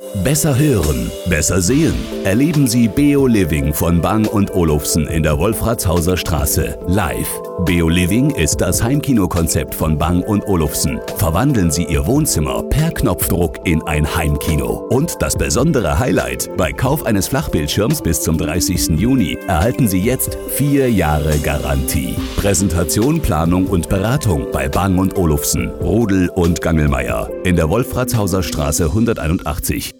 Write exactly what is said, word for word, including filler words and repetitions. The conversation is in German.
Besser hören, besser sehen. Erleben Sie Beo Living von Bang und Olufsen in der Wolfratshauser Straße live. Beo Living ist das Heimkinokonzept von Bang und Olufsen. Verwandeln Sie Ihr Wohnzimmer per Knopfdruck in ein Heimkino. Und das besondere Highlight: Bei Kauf eines Flachbildschirms bis zum dreißigsten Juni erhalten Sie jetzt vier Jahre Garantie. Präsentation, Planung und Beratung bei Bang und Olufsen, Rodel und Gangelmeier in der Wolfratshauser Straße hunderteinundachtzig.